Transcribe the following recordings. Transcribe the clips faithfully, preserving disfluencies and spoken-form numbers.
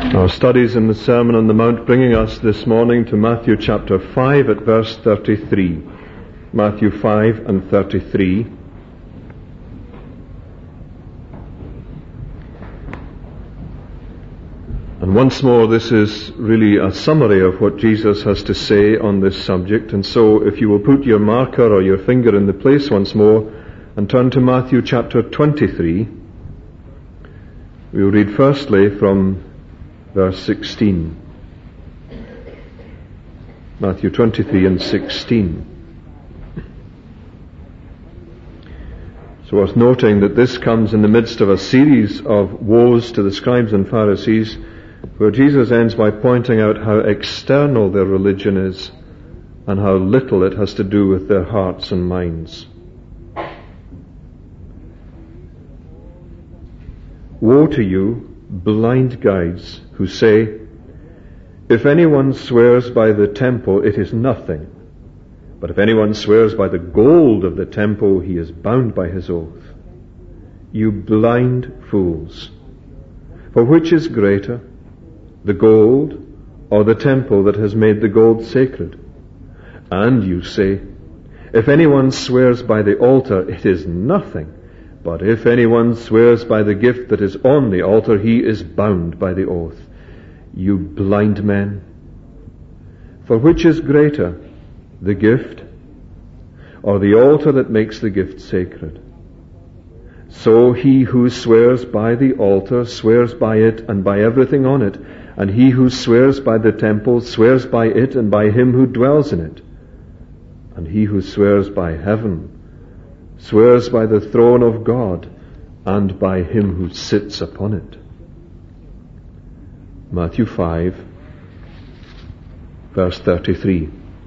Our studies in the Sermon on the Mount bringing us this morning to Matthew chapter five at verse thirty-three. Matthew five and thirty-three. And once more, this is really a summary of what Jesus has to say on this subject. And so if you will put your marker or your finger in the place once more and turn to Matthew chapter twenty-three, we will read firstly from verse sixteen. Matthew twenty-three and sixteen. It's worth noting that this comes in the midst of a series of woes to the scribes and Pharisees, where Jesus ends by pointing out how external their religion is and how little it has to do with their hearts and minds. Woe to you, blind guides, who say, if anyone swears by the temple, it is nothing. But if anyone swears by the gold of the temple, he is bound by his oath. You blind fools! For which is greater, the gold or the temple that has made the gold sacred? And you say, if anyone swears by the altar, it is nothing. But if anyone swears by the gift that is on the altar, he is bound by the oath. You blind men! For which is greater, the gift or the altar that makes the gift sacred? So he who swears by the altar swears by it and by everything on it, and he who swears by the temple swears by it and by him who dwells in it. And he who swears by heaven swears by the throne of God and by him who sits upon it. Matthew five, verse thirty-three.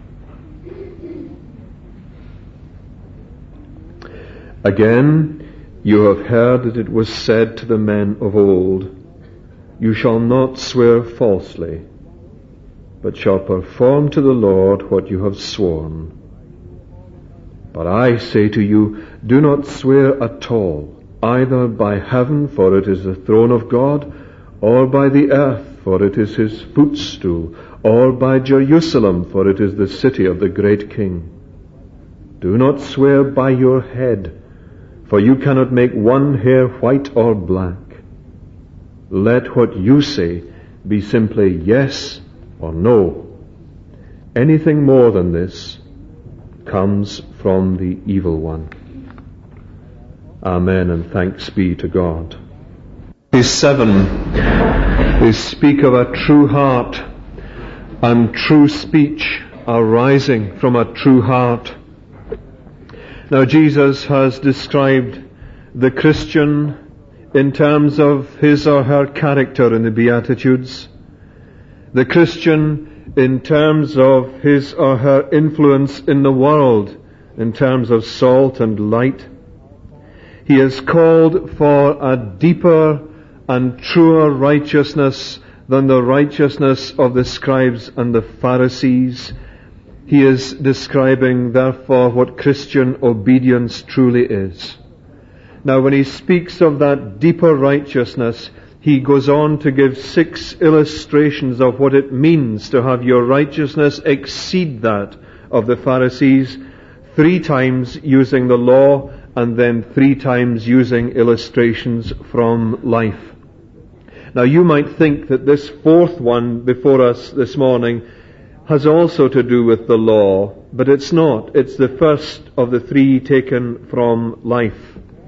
Again, you have heard that it was said to the men of old, you shall not swear falsely, but shall perform to the Lord what you have sworn. But I say to you, do not swear at all, either by heaven, for it is the throne of God, or by the earth, for it is his footstool, or by Jerusalem, for it is the city of the great King. Do not swear by your head, for you cannot make one hair white or black. Let what you say be simply yes or no. Anything more than this comes from the evil one. Amen, and thanks be to God. Verse seven, they speak of a true heart and true speech arising from a true heart. Now Jesus has described the Christian in terms of his or her character in the Beatitudes, the Christian in terms of his or her influence in the world, in terms of salt and light. He is called for a deeper and truer righteousness than the righteousness of the scribes and the Pharisees. He is describing, therefore, what Christian obedience truly is. Now, when he speaks of that deeper righteousness, he goes on to give six illustrations of what it means to have your righteousness exceed that of the Pharisees, three times using the law and then three times using illustrations from life. Now you might think that this fourth one before us this morning has also to do with the law, but it's not. It's the first of the three taken from life.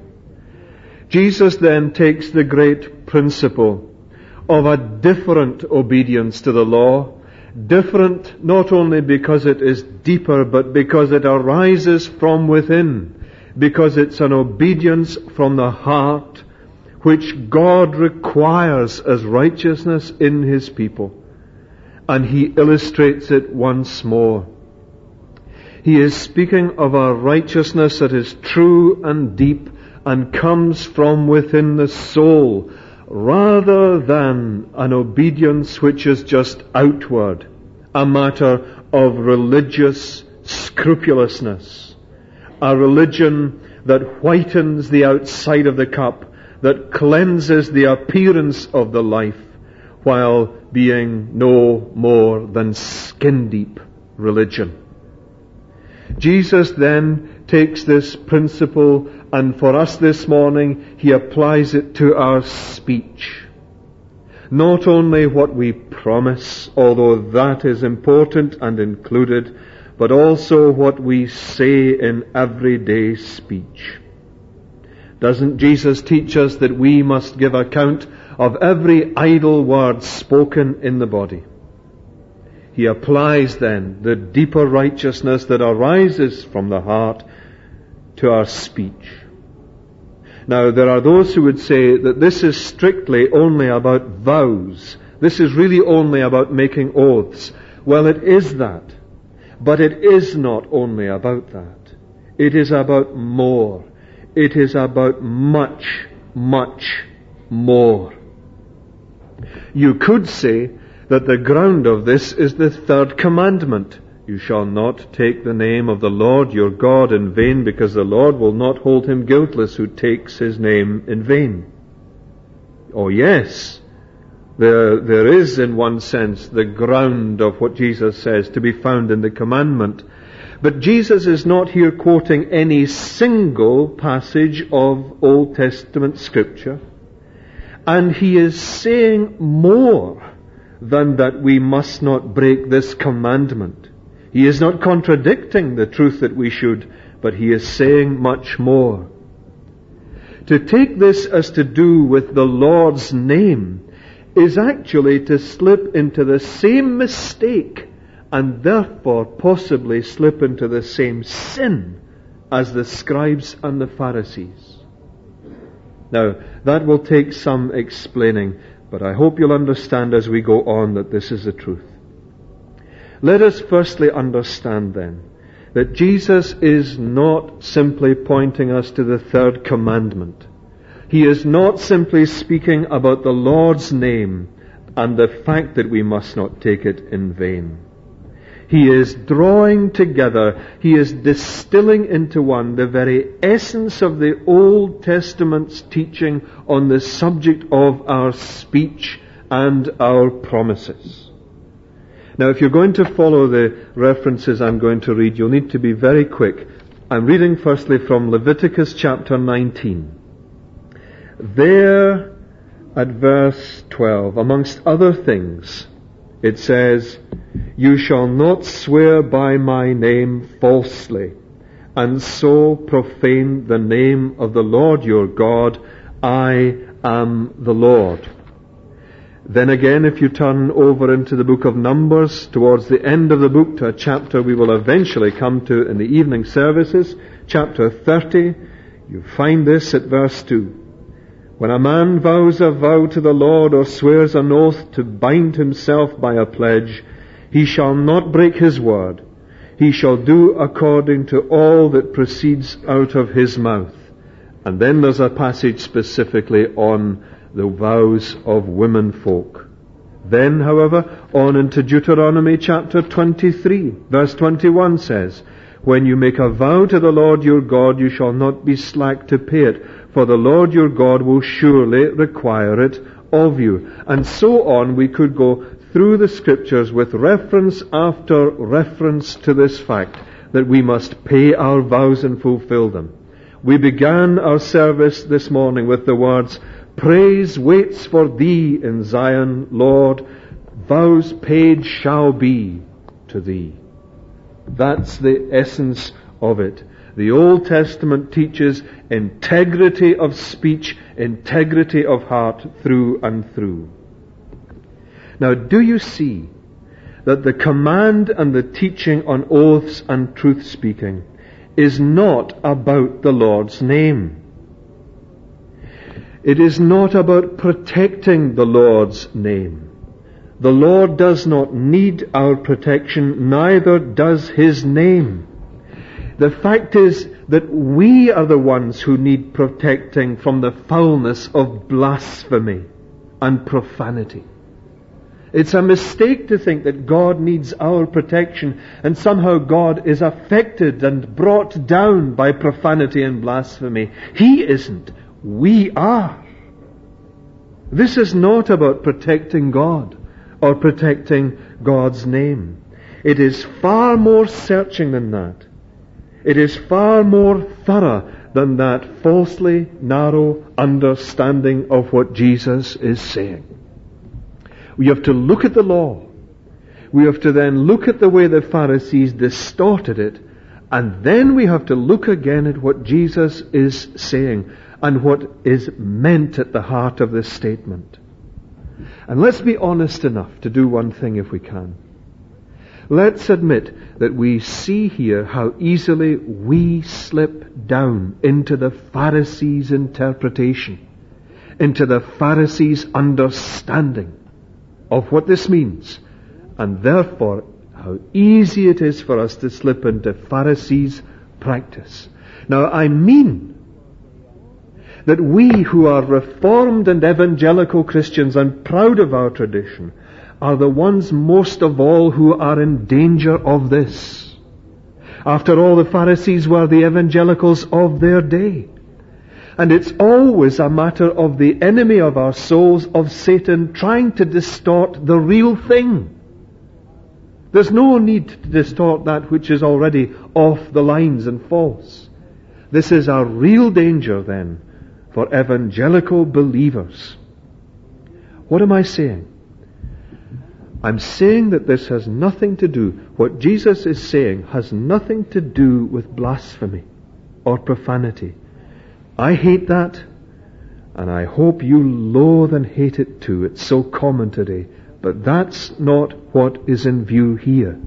Jesus then takes the great principle of a different obedience to the law, different not only because it is deeper, but because it arises from within, because it's an obedience from the heart which God requires as righteousness in his people. And he illustrates it once more. He is speaking of a righteousness that is true and deep and comes from within the soul, rather than an obedience which is just outward, a matter of religious scrupulousness, a religion that whitens the outside of the cup, that cleanses the appearance of the life, while being no more than skin-deep religion. Jesus then takes this principle, and for us this morning, he applies it to our speech. Not only what we promise, although that is important and included, but also what we say in everyday speech. Doesn't Jesus teach us that we must give account of every idle word spoken in the body? He applies then the deeper righteousness that arises from the heart to our speech. Now, there are those who would say that this is strictly only about vows. This is really only about making oaths. Well, it is that. But it is not only about that. It is about more. It is about much, much more. You could say that the ground of this is the third commandment. You shall not take the name of the Lord your God in vain, because the Lord will not hold him guiltless who takes his name in vain. Oh yes, there, there is in one sense the ground of what Jesus says to be found in the commandment. But Jesus is not here quoting any single passage of Old Testament scripture. And he is saying more than that we must not break this commandment. He is not contradicting the truth that we should, but he is saying much more. To take this as to do with the Lord's name is actually to slip into the same mistake and therefore possibly slip into the same sin as the scribes and the Pharisees. Now, that will take some explaining, but I hope you'll understand as we go on that this is the truth. Let us firstly understand then that Jesus is not simply pointing us to the third commandment. He is not simply speaking about the Lord's name and the fact that we must not take it in vain. He is drawing together, he is distilling into one the very essence of the Old Testament's teaching on the subject of our speech and our promises. Now, if you're going to follow the references I'm going to read, you'll need to be very quick. I'm reading firstly from Leviticus chapter nineteen. There, at verse twelve, amongst other things, it says, "You shall not swear by my name falsely, and so profane the name of the Lord your God. I am the Lord." Then again, if you turn over into the book of Numbers, towards the end of the book, to a chapter we will eventually come to in the evening services, chapter thirty, you find this at verse two. "When a man vows a vow to the Lord or swears an oath to bind himself by a pledge, he shall not break his word. He shall do according to all that proceeds out of his mouth." And then there's a passage specifically on the vows of women folk. Then, however, on into Deuteronomy chapter twenty-three, verse twenty-one says, "When you make a vow to the Lord your God, you shall not be slack to pay it, for the Lord your God will surely require it of you." And so on, we could go through the scriptures with reference after reference to this fact, that we must pay our vows and fulfill them. We began our service this morning with the words, "Praise waits for thee in Zion, Lord, vows paid shall be to thee." That's the essence of it. The Old Testament teaches integrity of speech, integrity of heart through and through. Now, do you see that the command and the teaching on oaths and truth speaking is not about the Lord's name? It is not about protecting the Lord's name. The Lord does not need our protection, neither does his name. The fact is that we are the ones who need protecting from the foulness of blasphemy and profanity. It's a mistake to think that God needs our protection and somehow God is affected and brought down by profanity and blasphemy. He isn't. We are. This is not about protecting God or protecting God's name. It is far more searching than that. It is far more thorough than that falsely narrow understanding of what Jesus is saying. We have to look at the law. We have to then look at the way the Pharisees distorted it, and then we have to look again at what Jesus is saying and what is meant at the heart of this statement. And let's be honest enough to do one thing if we can. Let's admit that we see here how easily we slip down into the Pharisees' interpretation, into the Pharisees' understanding of what this means, and therefore how easy it is for us to slip into Pharisees' practice. Now, I mean that we who are Reformed and evangelical Christians and proud of our tradition are the ones most of all who are in danger of this. After all, the Pharisees were the evangelicals of their day. And it's always a matter of the enemy of our souls, of Satan, trying to distort the real thing. There's no need to distort that which is already off the lines and false. This is a real danger, then, for evangelical believers. What am I saying? I'm saying that this has nothing to do, what Jesus is saying has nothing to do with blasphemy or profanity. I hate that, and I hope you loathe and hate it too. It's so common today. But that's not what is in view here.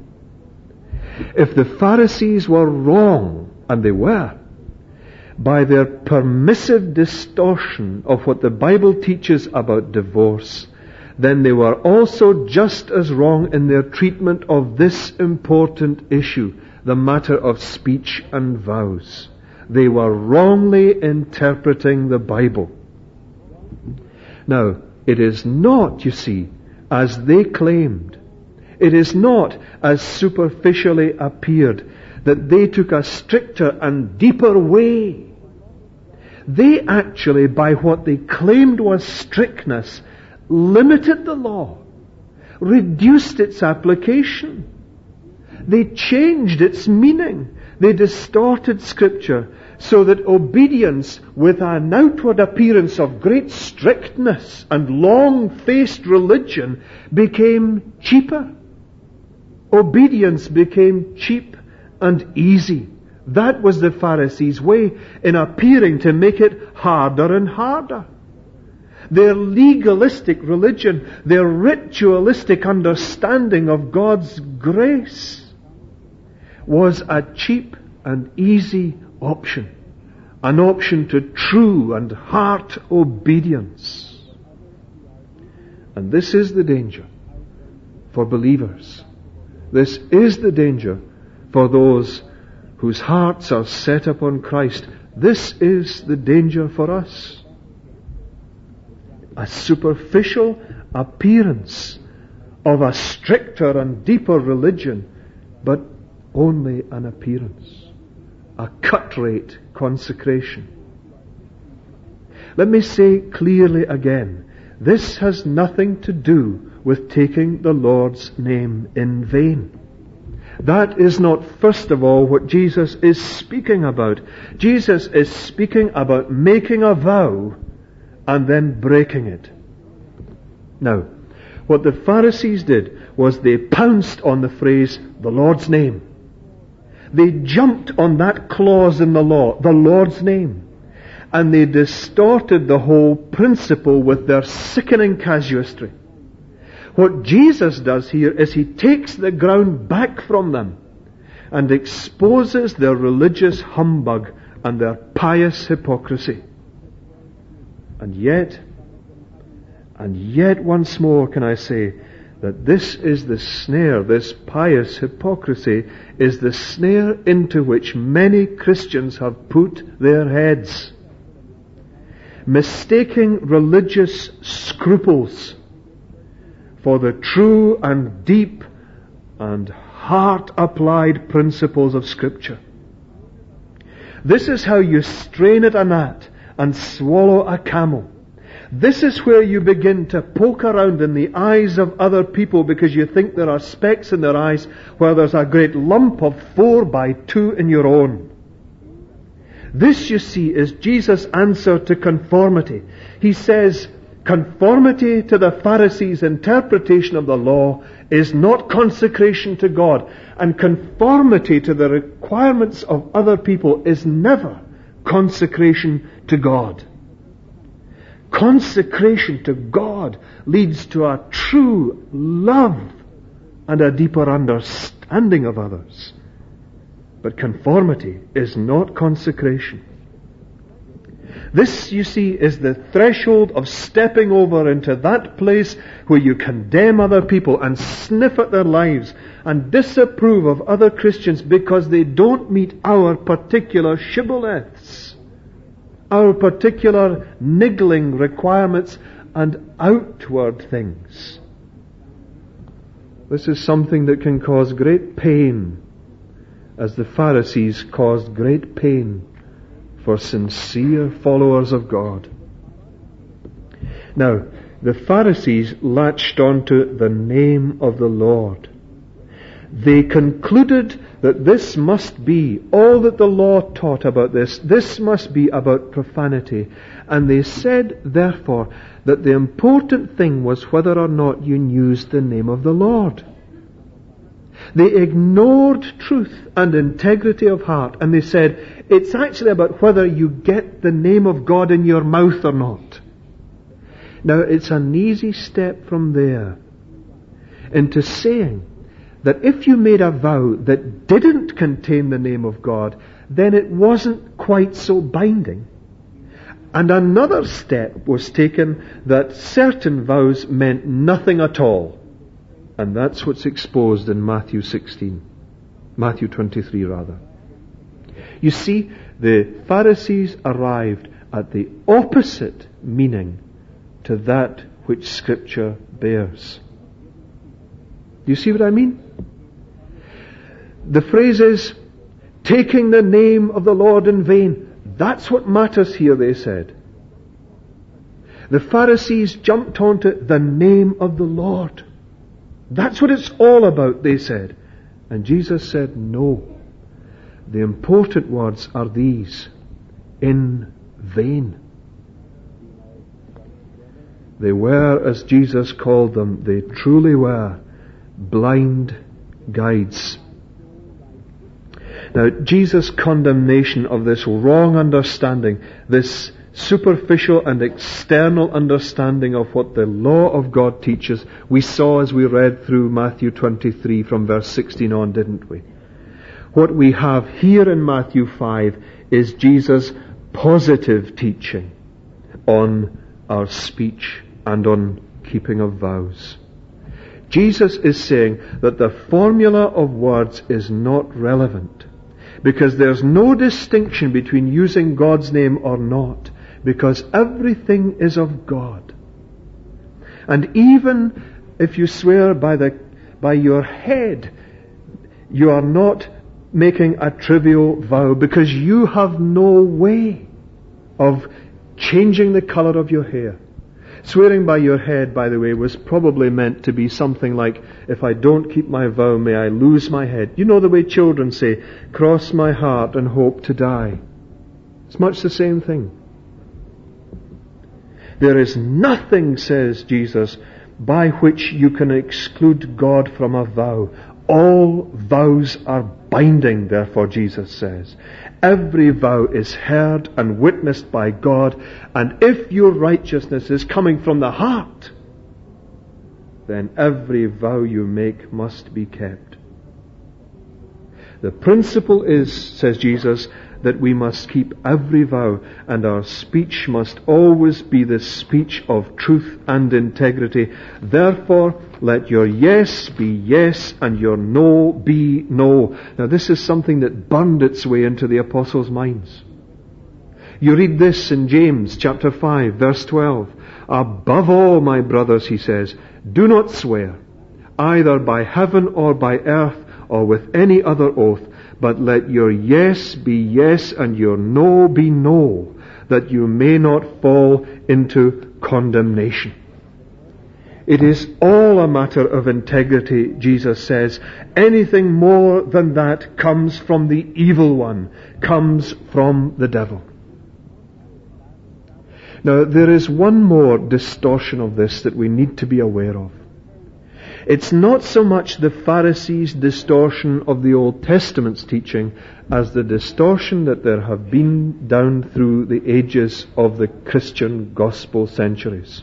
If the Pharisees were wrong, and they were, by their permissive distortion of what the Bible teaches about divorce, then they were also just as wrong in their treatment of this important issue, the matter of speech and vows. They were wrongly interpreting the Bible. Now, it is not, you see, as they claimed. It is not as superficially appeared that they took a stricter and deeper way. They actually, by what they claimed was strictness, limited the law, reduced its application. They changed its meaning. They distorted Scripture so that obedience with an outward appearance of great strictness and long-faced religion became cheaper. Obedience became cheap and easy. That was the Pharisees' way in appearing to make it harder and harder. Their legalistic religion, their ritualistic understanding of God's grace was a cheap and easy option. An option to true and heart obedience. And this is the danger for believers. This is the danger for those whose hearts are set upon Christ. This is the danger for us. A superficial appearance of a stricter and deeper religion, but only an appearance. A cut-rate consecration. Let me say clearly again, this has nothing to do with taking the Lord's name in vain. That is not, first of all, what Jesus is speaking about. Jesus is speaking about making a vow and then breaking it. Now, what the Pharisees did was they pounced on the phrase, the Lord's name. They jumped on that clause in the law, the Lord's name. And they distorted the whole principle with their sickening casuistry. What Jesus does here is He takes the ground back from them and exposes their religious humbug and their pious hypocrisy. And yet, and yet once more can I say that this is the snare, this pious hypocrisy is the snare into which many Christians have put their heads. Mistaking religious scruples for the true and deep and heart-applied principles of Scripture. This is how you strain at a gnat and swallow a camel. This is where you begin to poke around in the eyes of other people because you think there are specks in their eyes where there's a great lump of four by two in your own. This, you see, is Jesus' answer to conformity. He says, conformity to the Pharisees' interpretation of the law is not consecration to God, and conformity to the requirements of other people is never consecration to God. Consecration to God leads to a true love and a deeper understanding of others. But conformity is not consecration. This, you see, is the threshold of stepping over into that place where you condemn other people and sniff at their lives and disapprove of other Christians because they don't meet our particular shibboleths, our particular niggling requirements and outward things. This is something that can cause great pain, as the Pharisees caused great pain for sincere followers of God. Now, the Pharisees latched onto the name of the Lord. They concluded that this must be all that the law taught about this. This must be about profanity. And they said, therefore, that the important thing was whether or not you used the name of the Lord. They ignored truth and integrity of heart, and they said, it's actually about whether you get the name of God in your mouth or not. Now, it's an easy step from there into saying that if you made a vow that didn't contain the name of God, then it wasn't quite so binding. And another step was taken that certain vows meant nothing at all. And that's what's exposed in Matthew sixteen. Matthew twenty-three, rather. You see, the Pharisees arrived at the opposite meaning to that which Scripture bears. Do you see what I mean? The phrase is, taking the name of the Lord in vain. That's what matters here, they said. The Pharisees jumped onto the name of the Lord. That's what it's all about, they said. And Jesus said, no. The important words are these: in vain. They were, as Jesus called them, they truly were blind guides. Now, Jesus' condemnation of this wrong understanding, this superficial and external understanding of what the law of God teaches, we saw as we read through Matthew twenty-three from verse sixteen on, didn't we? What we have here in Matthew five is Jesus' positive teaching on our speech and on keeping of vows. Jesus is saying that the formula of words is not relevant, because there's no distinction between using God's name or not, because everything is of God. And even if you swear by the by your head, you are not making a trivial vow, because you have no way of changing the colour of your hair. Swearing by your head, by the way, was probably meant to be something like, if I don't keep my vow, may I lose my head. You know the way children say, cross my heart and hope to die. It's much the same thing. There is nothing, says Jesus, by which you can exclude God from a vow. All vows are binding, therefore, Jesus says. Every vow is heard and witnessed by God, and if your righteousness is coming from the heart, then every vow you make must be kept. The principle is, says Jesus, that we must keep every vow, and our speech must always be the speech of truth and integrity. Therefore, let your yes be yes and your no be no. Now, this is something that burned its way into the apostles' minds. You read this in James chapter five, verse twelve. Above all, my brothers, he says, do not swear, either by heaven or by earth or with any other oath, but let your yes be yes and your no be no, that you may not fall into condemnation. It is all a matter of integrity, Jesus says. Anything more than that comes from the evil one, comes from the devil. Now, there is one more distortion of this that we need to be aware of. It's not so much the Pharisees' distortion of the Old Testament's teaching as the distortion that there have been down through the ages of the Christian gospel centuries.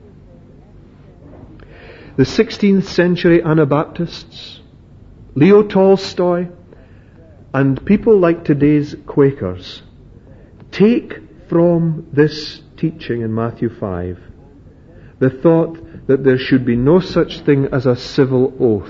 The sixteenth century Anabaptists, Leo Tolstoy, and people like today's Quakers take from this teaching in Matthew five the thought that there should be no such thing as a civil oath.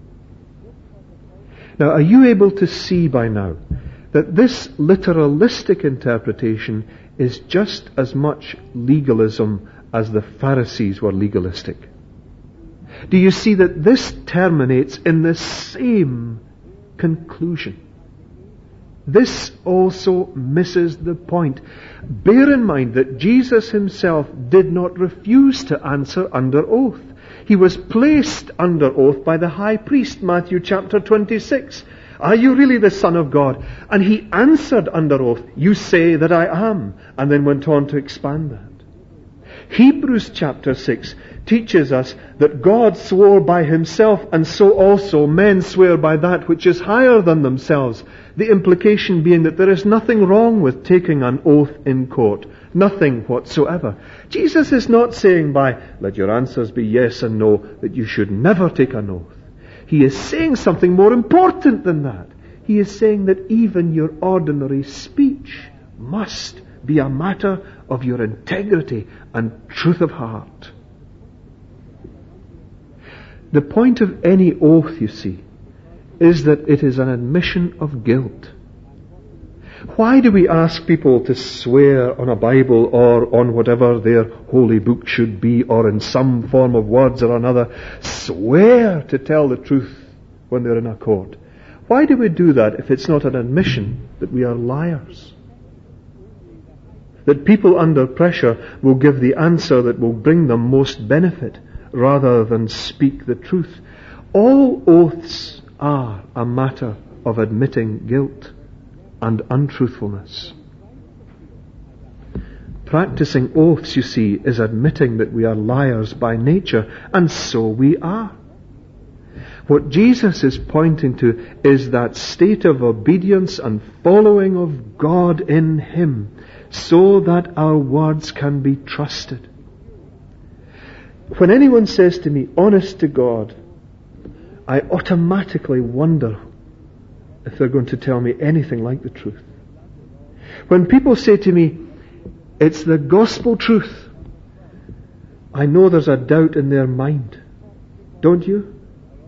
Now, are you able to see by now that this literalistic interpretation is just as much legalism as the Pharisees were legalistic? Do you see that this terminates in the same conclusion? This also misses the point. Bear in mind that Jesus himself did not refuse to answer under oath. He was placed under oath by the high priest, Matthew chapter twenty-six. Are you really the Son of God? And he answered under oath, you say that I am, and then went on to expand that. Hebrews chapter six teaches us that God swore by himself, and so also men swear by that which is higher than themselves. The implication being that there is nothing wrong with taking an oath in court. Nothing whatsoever. Jesus is not saying by, let your answers be yes and no, that you should never take an oath. He is saying something more important than that. He is saying that even your ordinary speech must be a matter of your integrity and truth of heart. The point of any oath, you see, is that it is an admission of guilt. Why do we ask people to swear on a Bible or on whatever their holy book should be, or in some form of words or another, swear to tell the truth when they're in a court? Why do we do that if it's not an admission that we are liars? That people under pressure will give the answer that will bring them most benefit rather than speak the truth. All oaths are a matter of admitting guilt and untruthfulness. Practicing oaths, you see, is admitting that we are liars by nature, and so we are. What Jesus is pointing to is that state of obedience and following of God in Him, so that our words can be trusted. When anyone says to me, honest to God, I automatically wonder if they're going to tell me anything like the truth. When people say to me, it's the gospel truth, I know there's a doubt in their mind. Don't you?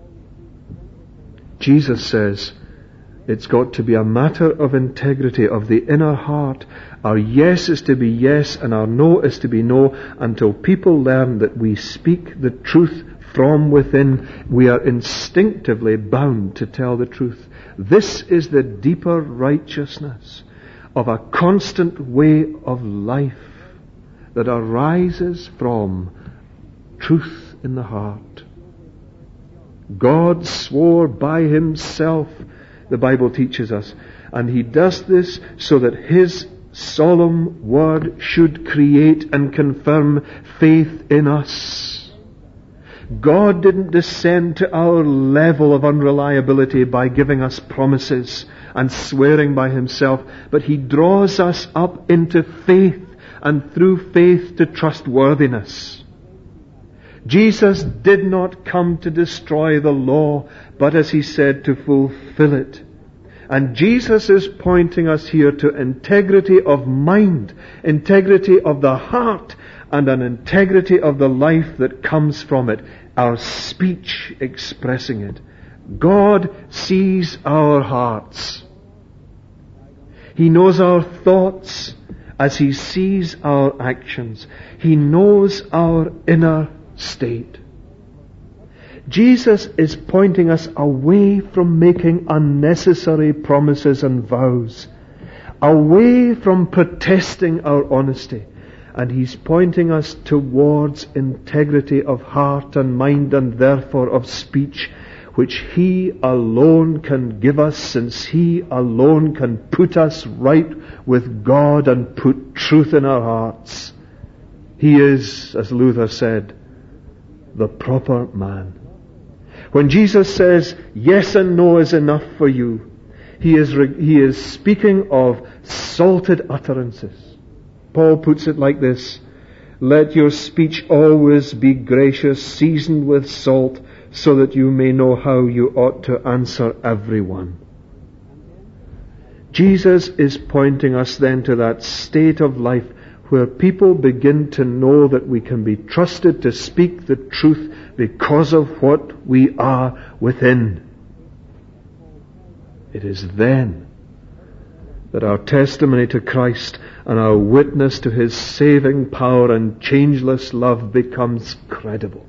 Jesus says it's got to be a matter of integrity of the inner heart. Our yes is to be yes and our no is to be no, until people learn that we speak the truth from within. We are instinctively bound to tell the truth. This is the deeper righteousness of a constant way of life that arises from truth in the heart. God swore by Himself, the Bible teaches us, and He does this so that His solemn word should create and confirm faith in us. God didn't descend to our level of unreliability by giving us promises and swearing by Himself, but He draws us up into faith, and through faith to trustworthiness. Jesus did not come to destroy the law, but as He said, to fulfill it. And Jesus is pointing us here to integrity of mind, integrity of the heart, and an integrity of the life that comes from it, our speech expressing it. God sees our hearts. He knows our thoughts as He sees our actions. He knows our inner state. Jesus is pointing us away from making unnecessary promises and vows, away from protesting our honesty. And He's pointing us towards integrity of heart and mind, and therefore of speech, which He alone can give us, since He alone can put us right with God and put truth in our hearts. He is, as Luther said, the proper man. When Jesus says, yes and no is enough for you, He is, he is speaking of salted utterances. Paul puts it like this: let your speech always be gracious, seasoned with salt, so that you may know how you ought to answer everyone. Jesus is pointing us then to that state of life where people begin to know that we can be trusted to speak the truth because of what we are within. It is then that our testimony to Christ and our witness to His saving power and changeless love becomes credible.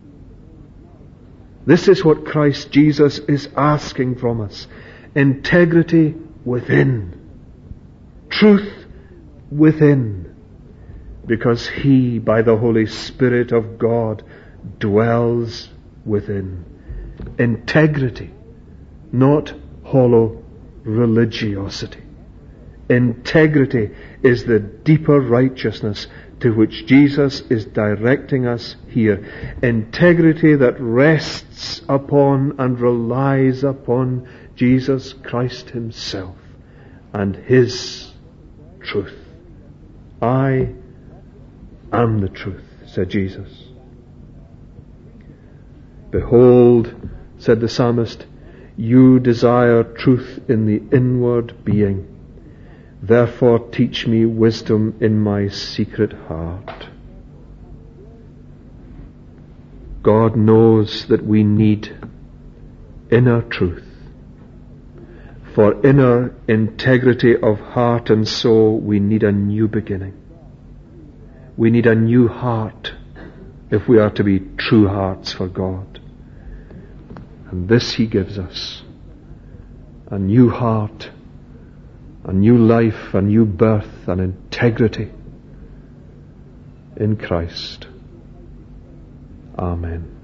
This is what Christ Jesus is asking from us. Integrity within. Truth within. Because He, by the Holy Spirit of God, dwells within. Integrity, not hollow religiosity. Integrity is the deeper righteousness to which Jesus is directing us here. Integrity that rests upon and relies upon Jesus Christ Himself and His truth. I am the truth, said Jesus. Behold, said the psalmist, you desire truth in the inward being. Therefore teach me wisdom in my secret heart. God knows that we need inner truth. For inner integrity of heart and soul, we need a new beginning. We need a new heart if we are to be true hearts for God. And this He gives us. A new heart, a new life, a new birth, and integrity in Christ. Amen.